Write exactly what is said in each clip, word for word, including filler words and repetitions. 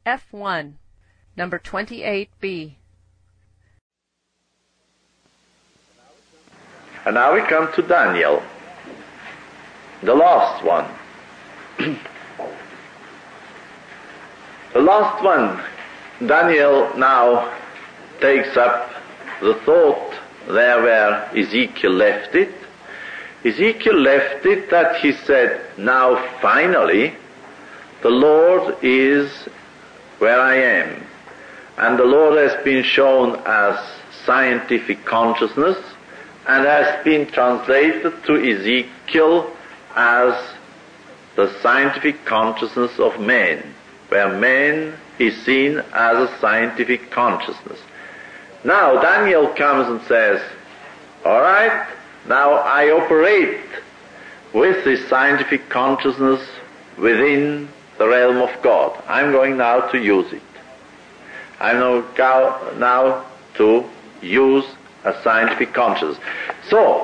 F one, number twenty-eight B. And now we come to Daniel, the last one. The last one, Daniel now takes up the thought there where Ezekiel left it. Ezekiel left it that he said, now finally, the Lord is where I am. And the Lord has been shown as scientific consciousness and has been translated to Ezekiel as the scientific consciousness of man, where man is seen as a scientific consciousness. Now Daniel comes and says, all right, now I operate with this scientific consciousness within the realm of God. I'm going now to use it. I'm now, now to use a scientific consciousness. So,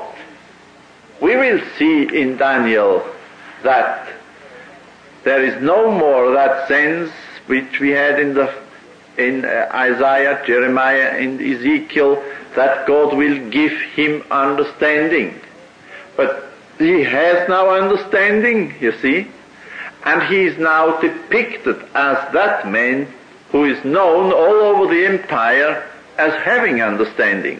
we will see in Daniel that there is no more that sense which we had in the in uh, Isaiah, Jeremiah, and Ezekiel, that God will give him understanding. But he has now understanding, you see, and he is now depicted as that man who is known all over the empire as having understanding.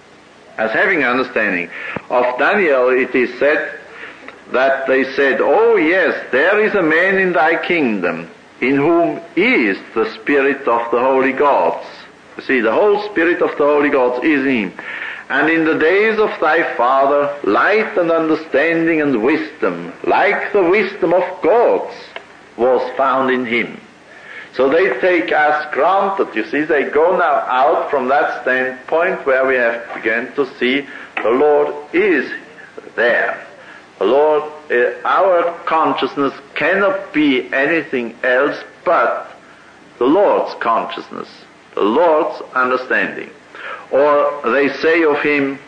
As having understanding. Of Daniel it is said that they said, oh yes, there is a man in thy kingdom in whom is the spirit of the holy gods. You see, the whole spirit of the holy gods is in him. And in the days of thy father, light and understanding and wisdom, like the wisdom of gods, was found in him. So they take as granted, you see, they go now out from that standpoint where we have begun to see the Lord is there. The Lord, uh, our consciousness cannot be anything else but the Lord's consciousness, the Lord's understanding. Or they say of him,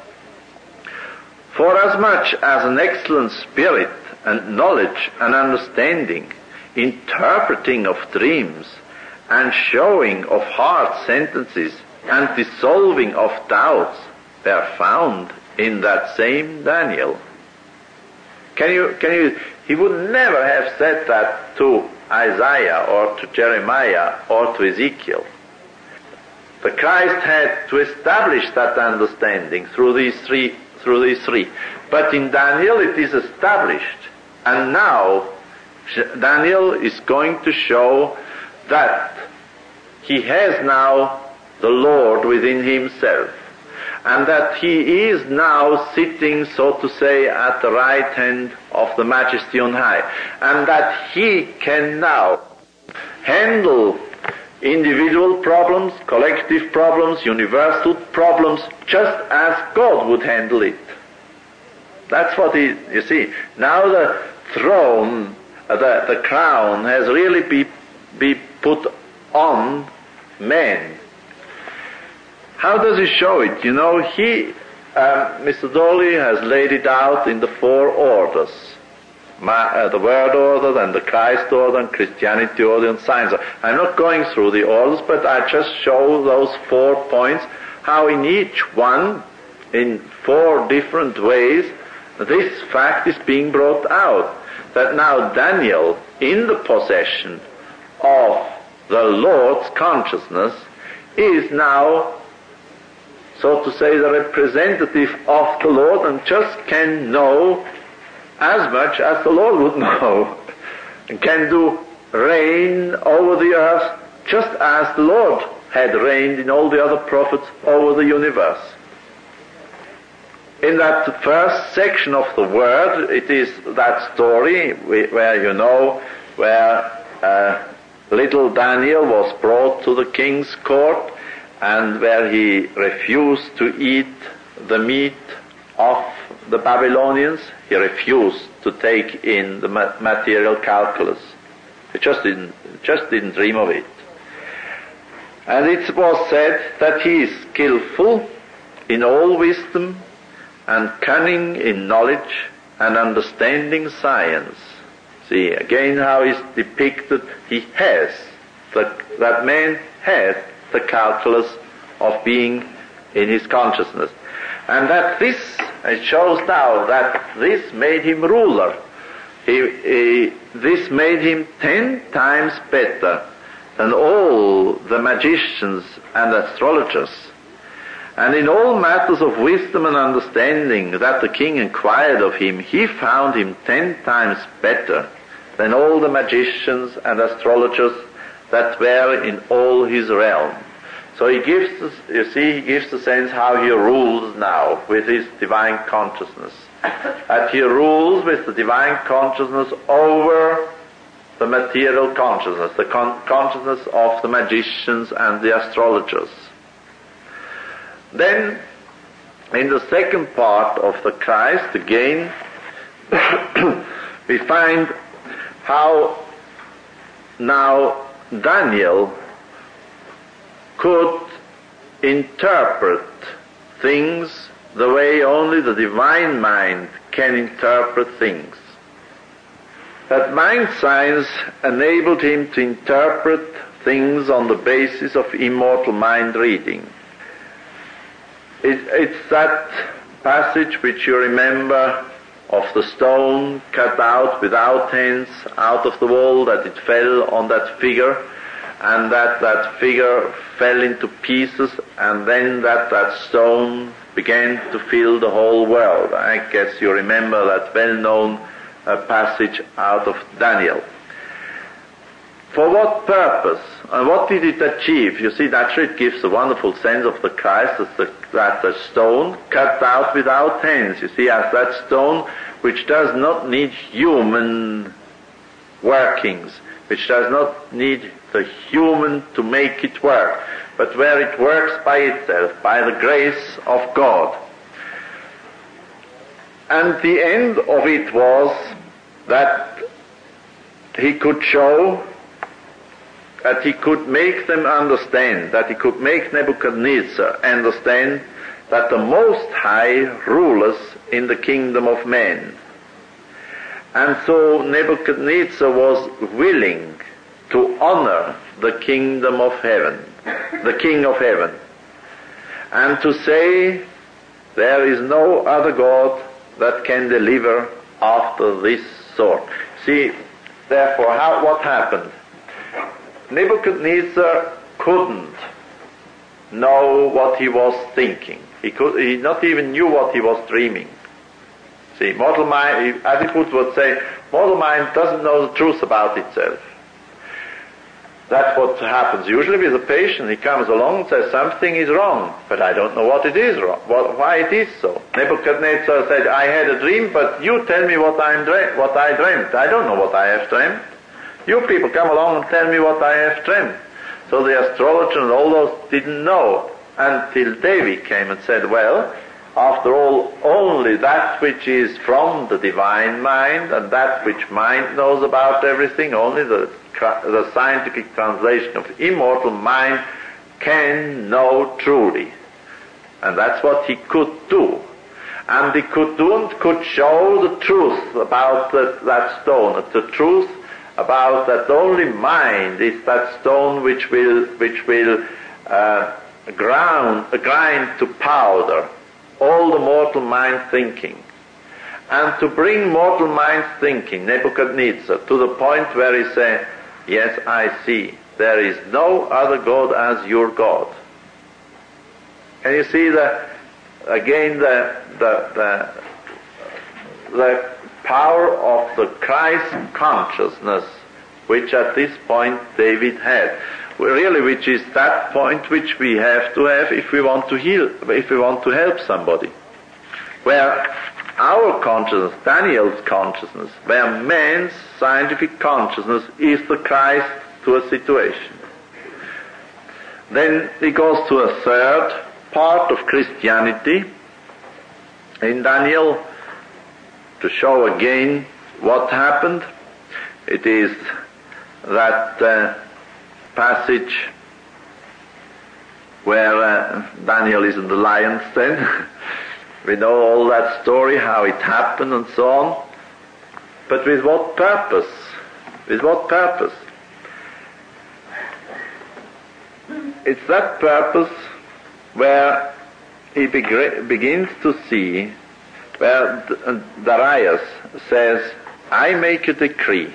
for as much as an excellent spirit and knowledge and understanding, interpreting of dreams and showing of hard sentences and dissolving of doubts were found in that same Daniel. Can you, can you, he would never have said that to Isaiah or to Jeremiah or to Ezekiel. The Christ had to establish that understanding through these three, through these three. But in Daniel it is established. And now Daniel is going to show that he has now the Lord within himself, and that he is now sitting, so to say, at the right hand of the Majesty on high, and that he can now handle individual problems, collective problems, universal problems, just as God would handle it. That's what he, you see. Now the throne, uh, the, the crown has really be, be put on man. How does he show it? You know, he, uh, Mister Dolly has laid it out in the four orders. My, uh, the Word order, and the Christ order, and Christianity order, and Science order. I'm not going through the orders, but I just show those four points, how in each one, in four different ways, this fact is being brought out. That now Daniel, in the possession of the Lord's consciousness, is now, so to say, the representative of the Lord, and just can know as much as the Lord would know, and can do reign over the earth just as the Lord had reigned in all the other prophets over the universe. In that first section of the Word, it is that story where, you know, where uh, little Daniel was brought to the king's court, and where he refused to eat the meat of the Babylonians. He refused to take in the material calculus. He just didn't, just didn't dream of it. And it was said that he is skillful in all wisdom and cunning in knowledge and understanding science. See, again how he's depicted, he has the, that man has the calculus of being in his consciousness. And that this, it shows now that this made him ruler. He, he, this made him ten times better than all the magicians and astrologers. And in all matters of wisdom and understanding that the king inquired of him, he found him ten times better than all the magicians and astrologers that were in all his realm. So he gives, us, you see, he gives the sense how he rules now with his divine consciousness. That he rules with the divine consciousness over the material consciousness, the con- consciousness of the magicians and the astrologers. Then, in the second part of the Christ, again, we find how now Daniel could interpret things the way only the divine mind can interpret things. That mind science enabled him to interpret things on the basis of immortal mind reading. It, it's that passage which you remember of the stone cut out without hands out of the wall, that it fell on that figure, and that that figure fell into pieces, and then that that stone began to fill the whole world. I guess you remember that well-known uh, passage out of Daniel. For what purpose? And what did it achieve? You see, naturally it gives a wonderful sense of the Christ as the, that the stone cut out without hands. You see, as that stone which does not need human workings, which does not need the human to make it work, but where it works by itself, by the grace of God. And the end of it was that he could show, that he could make them understand, that he could make Nebuchadnezzar understand that the Most High ruleth in the kingdom of man. And so Nebuchadnezzar was willing to honor the kingdom of heaven, the King of heaven, and to say, there is no other God that can deliver after this sort. See, therefore, how, what happened? Nebuchadnezzar couldn't know what he was thinking. He could, he not even knew what he was dreaming. See, mortal mind, Adiput would say, mortal mind doesn't know the truth about itself. That's what happens usually with a patient. He comes along and says, something is wrong, but I don't know what it is wrong, what, why it is so. Nebuchadnezzar said, I had a dream, but you tell me what, I'm dre- what I dreamt. I don't know what I have dreamt. You people come along and tell me what I have dreamt. So the astrologer and all those didn't know until David came and said, well, after all, only that which is from the divine mind and that which mind knows about everything, only the, the scientific translation of immortal mind can know truly. And that's what he could do. And he could do and could show the truth about the, that stone, the truth about that only mind is that stone which will which will uh, ground, uh, grind to powder all the mortal mind thinking, and to bring mortal mind thinking, Nebuchadnezzar, to the point where he said, yes, I see, there is no other God as your God. Can you see the, again the, the, the, the power of the Christ consciousness, which at this point David had, really, which is that point which we have to have if we want to heal, if we want to help somebody. Where our consciousness, Daniel's consciousness, where man's scientific consciousness is the Christ to a situation. Then he goes to a third part of Christianity in Daniel, to show again what happened. It is that uh, passage where uh, Daniel is in the lion's den. We know all that story, how it happened and so on. But with what purpose? With what purpose? it's that purpose where he begr- begins to see, where D- Darius says, I make a decree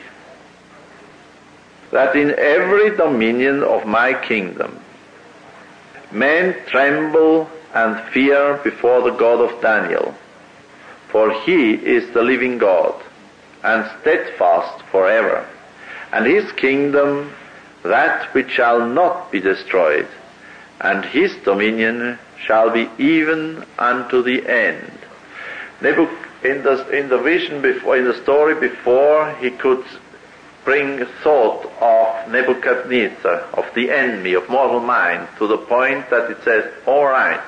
that in every dominion of my kingdom men tremble and fear before the God of Daniel, for he is the living God, and steadfast forever, and his kingdom that which shall not be destroyed, and his dominion shall be even unto the end. Nebuch- in the, in the vision before, in the story before, he could bring thought of Nebuchadnezzar, of the enemy, of mortal mind, to the point that it says, all right,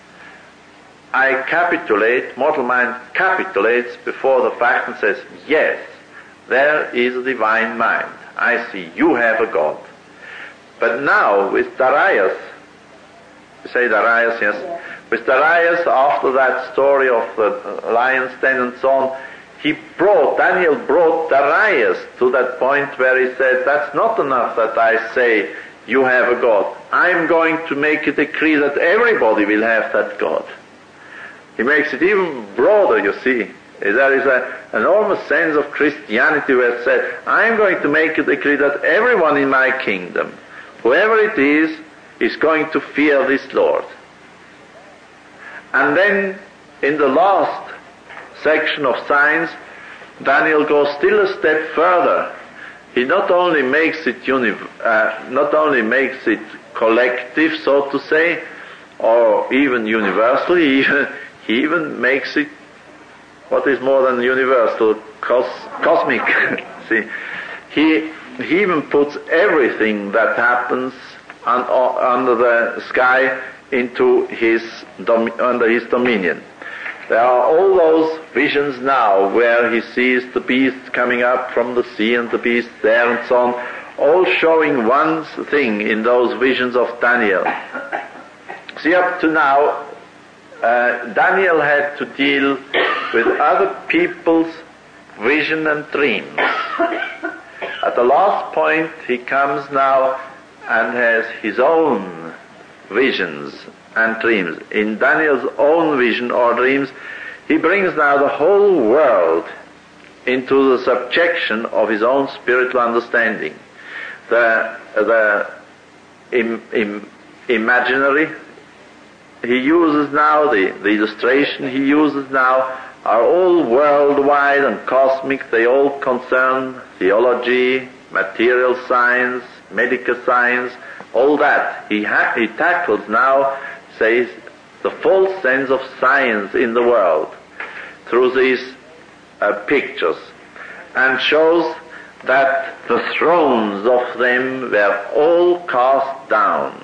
I capitulate, mortal mind capitulates before the fact and says, yes, there is a divine mind. I see, you have a God. But now, with Darius, you say Darius, yes? Yeah. With Darius, after that story of the lion's den and so on, he brought, Daniel brought Darius to that point where he said, that's not enough that I say you have a God. I'm going to make a decree that everybody will have that God. He makes it even broader, you see. There is an enormous sense of Christianity where it said, I'm going to make a decree that everyone in my kingdom, whoever it is, is going to fear this Lord. And then, in the last section of signs, Daniel goes still a step further. He not only makes it uni- uh, not only makes it collective, so to say, or even universal, he even, he even makes it what is more than universal, cos- cosmic. See, he he even puts everything that happens un- under the sky into his dom- under his dominion. There are all those visions now where he sees the beast coming up from the sea and the beast there and so on, all showing one thing in those visions of Daniel. See, up to now, uh, Daniel had to deal with other people's vision and dreams. At the last point, he comes now and has his own visions and dreams. In Daniel's own vision or dreams, he brings now the whole world into the subjection of his own spiritual understanding. The, the im, im, imaginary he uses now, the, the illustration he uses now, are all worldwide and cosmic. They all concern theology, material science, medical science, all that. He, ha- he tackles now, says, the full sense of science in the world through these uh, pictures, and shows that the thrones of them were all cast down.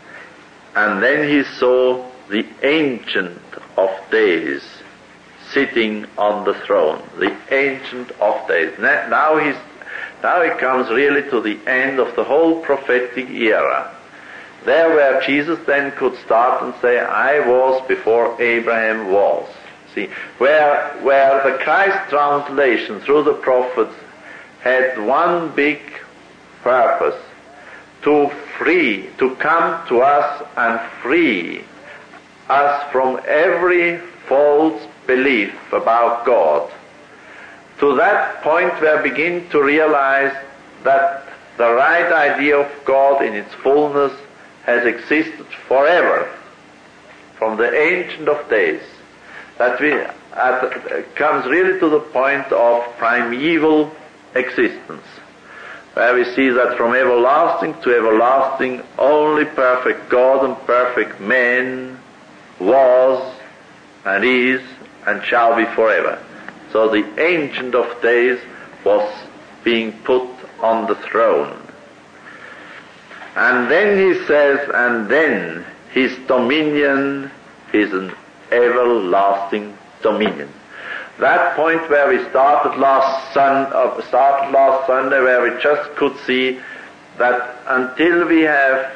And then he saw the Ancient of Days sitting on the throne, the Ancient of Days. Now he's, now he comes really to the end of the whole prophetic era. There where Jesus then could start and say, I was before Abraham was. See, where, where the Christ translation through the prophets had one big purpose, to free, to come to us and free us from every false belief about God. To that point where we begin to realize that the right idea of God in its fullness has existed forever, from the Ancient of Days, that we at, comes really to the point of primeval existence, where we see that from everlasting to everlasting, only perfect God and perfect man was and is and shall be forever. So the Ancient of Days was being put on the throne. And then he says, and then his dominion is an everlasting dominion. That point where we started last sun, uh, started last Sunday, where we just could see that until we have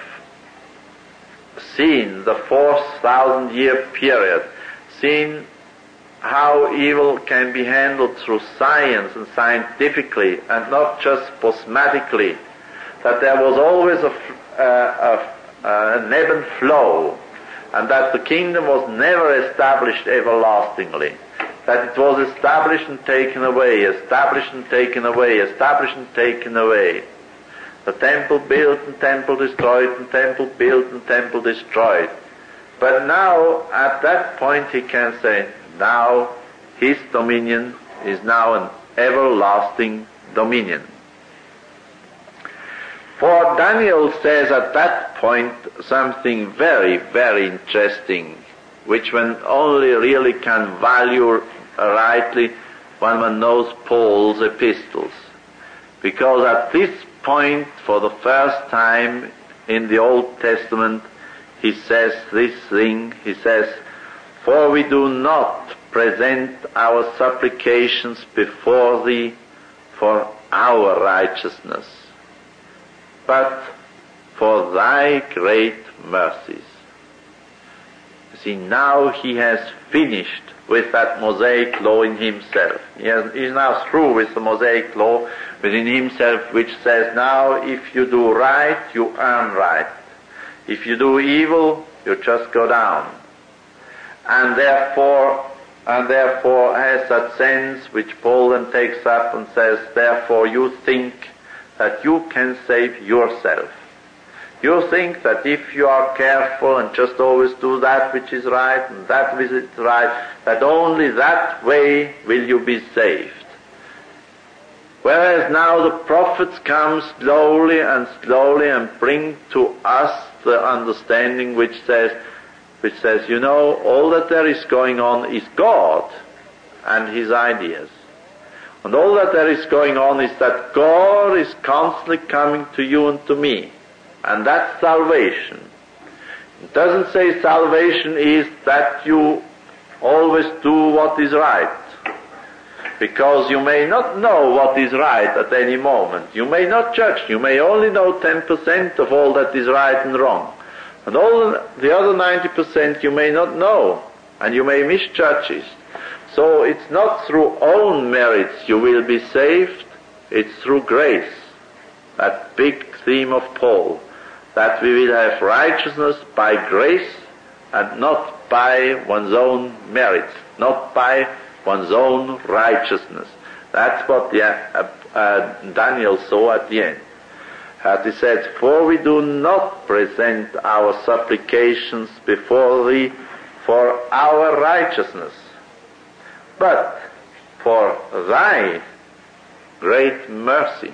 seen the four thousand year period, seen how evil can be handled through science and scientifically, and not just postmatically, that there was always a, uh, uh, an ebb and flow, and that the kingdom was never established everlastingly, that it was established and taken away, established and taken away, established and taken away. The temple built and temple destroyed, and temple built and temple destroyed. But now, at that point, he can say, now his dominion is now an everlasting dominion. For Daniel says at that point something very, very interesting, which one only really can value rightly when one knows Paul's epistles. Because at this point, for the first time in the Old Testament, he says this thing, he says, "For we do not present our supplications before thee for our righteousness, but for thy great mercies." See, now he has finished with that Mosaic law in himself. He has, he is now through with the Mosaic law within himself, which says, now if you do right, you earn right. If you do evil, you just go down. And therefore, and therefore has that sense which Paul then takes up and says, therefore you think that you can save yourself. You think that if you are careful and just always do that which is right and that which is right, that only that way will you be saved. Whereas now the prophets come slowly and slowly and bring to us the understanding which says, which says, you know, all that there is going on is God and His ideas. And all that there is going on is that God is constantly coming to you and to me. And that's salvation. It doesn't say salvation is that you always do what is right. Because you may not know what is right at any moment. You may not judge. You may only know ten percent of all that is right and wrong. And all the other ninety percent you may not know. And you may misjudge it. So it's not through own merits you will be saved. It's through grace. That big theme of Paul. That we will have righteousness by grace and not by one's own merits, not by one's own righteousness. That's what the, uh, uh, Daniel saw at the end. As he said, "For we do not present our supplications before thee for our righteousness, but for thy great mercy."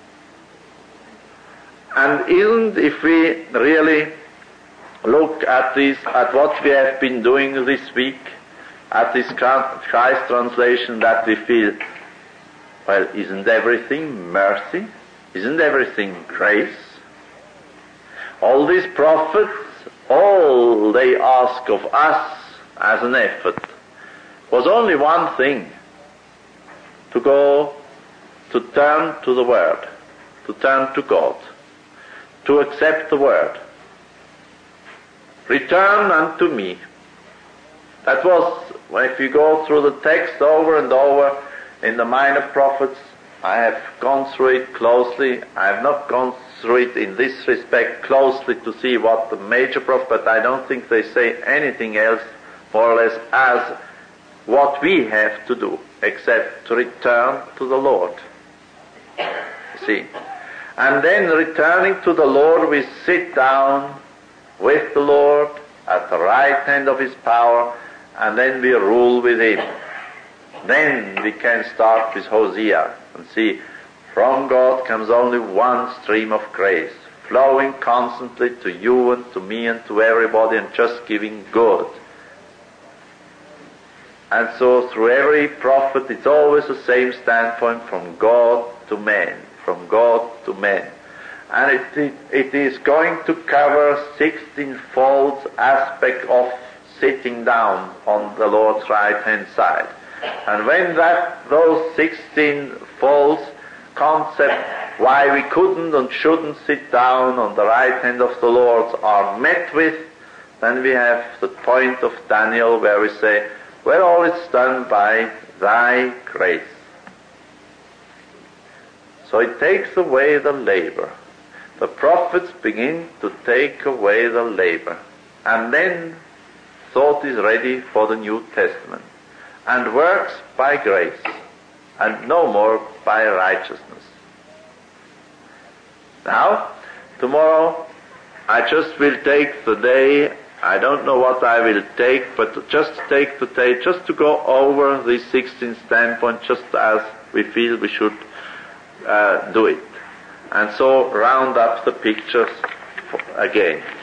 And isn't, if we really look at this, at what we have been doing this week, at this Christ translation, that we feel, well, isn't everything mercy? Isn't everything grace? All these prophets, all they ask of us as an effort was only one thing: to go, to turn to the Word, to turn to God, to accept the Word. Return unto me. That was, if you go through the text over and over in the minor prophets, I have gone through it closely. I have not gone through it in this respect closely to see what the major prophets, but I don't think they say anything else more or less as what we have to do, except to return to the Lord. See? And then returning to the Lord, we sit down with the Lord at the right hand of His power, and then we rule with Him. Then we can start with Hosea and see, from God comes only one stream of grace, flowing constantly to you and to me and to everybody, and just giving good. And so through every prophet, it's always the same standpoint, from God to man. From God to man. And it, it, it is going to cover sixteen-fold aspect of sitting down on the Lord's right-hand side. And when that, those sixteen folds concept why we couldn't and shouldn't sit down on the right hand of the Lord are met with, then we have the point of Daniel where we say, well, all is done by thy grace. So it takes away the labor. the prophets begin to take away the labor, and then thought is ready for the New Testament, and works by grace, and no more by righteousness. Now, tomorrow, I just will take the day, I don't know what I will take, but just take the day, just to go over this sixteenth standpoint, just as we feel we should uh, do it. And so round up the pictures again.